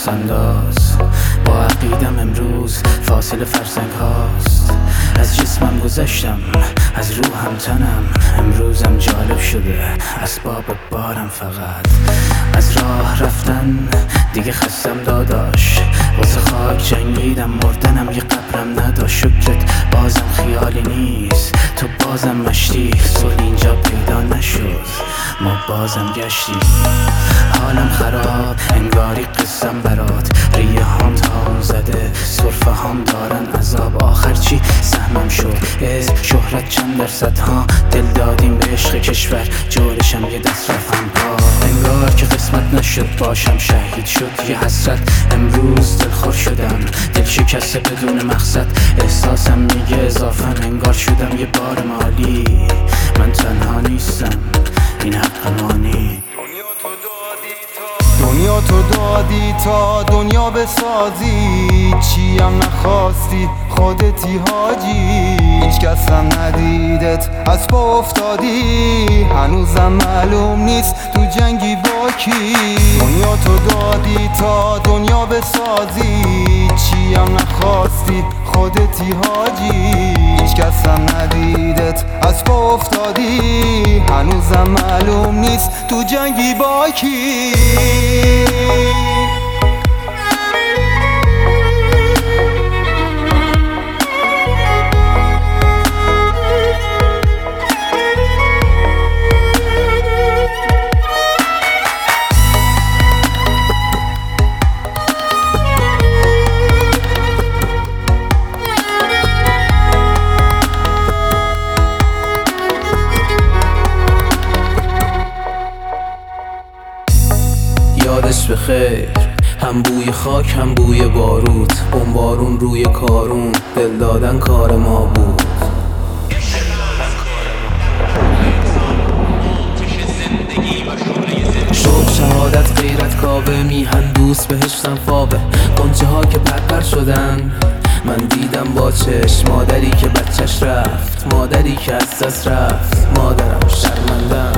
پس انداز. با عقیدم امروز فاصله فرسنگ هاست. از جسمم گذشتم، از روحم تنم. امروزم جالب شده اسباب بارم. فقط از راه رفتن دیگه خستم داداش. واسه خاک جنگیدم، مردنم یه قبرم نداشت. شکرت بازم خیالی نیست، تو بازم مشتی. صلح اینجا پیدا نشد، ما بازم گشتیم. حالم خراب انگاری قصم برات. ریه هام تام زده، صرفه هام دارن عذاب. آخر چی سهمم شد؟ از شهرت چند درصد ها؟ دل دادیم به عشق کشور، جورشم یه دست رفتم پا. انگار که قسمت نشد باشم، شهید شد یه حسرت. امروز دلخور شدم، دل شکسته بدون مقصد. احساسم میگه اضافم، انگار شدم یه بار مالی. من تنها نیستم، این حق ما نی. دنیا تو دادی تا دنیا بسازی. چی هم نخواستی خودتی حاجی. هیچ کس هم ندیدت از پا افتادی. هنوزم معلوم نیست تو جنگی با کی. دنیا تو دادی تا دنیا بسازی. چی هم نخواستی خودتی حاجی. هیچ کس هم ندیدت از پا افتادی. هنوزم معلوم نیست تو جنگی با کی. یادش بخیر، هم بوی خاک هم بوی بارود. بمبارون روی کارون، دل دادن کار ما بود. شوق شهادت غیرت کابه، میهن دوست بهشتم فابه. قنچه ها که پرپر شدن، من دیدم با چشم. مادری که بچهش رفت، مادری که از دست رفت. مادرم شرمندم،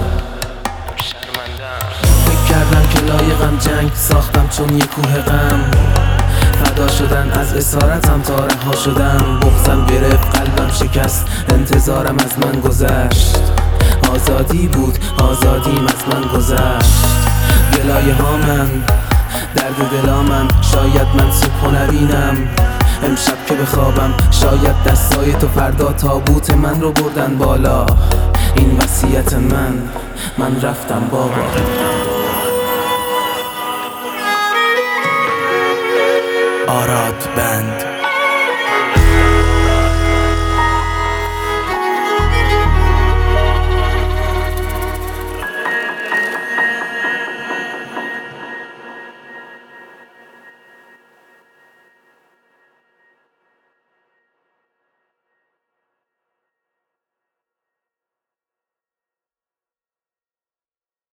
کردم که لایقم جنگ ساختم چون یه کوه غم. فدا شدن از اسارتم تا رها شدم. بغضم گرفت قلبم شکست، انتظارم از من گذشت. آزادی بود آزادیم از من گذشت. گلایه ها من، درد دلا من. شاید من صبح نبینم، امشب که بخوابم. شاید دستای تو فردا تابوت من رو بردن بالا. این وصیت من رفتم بابا. آراد بند.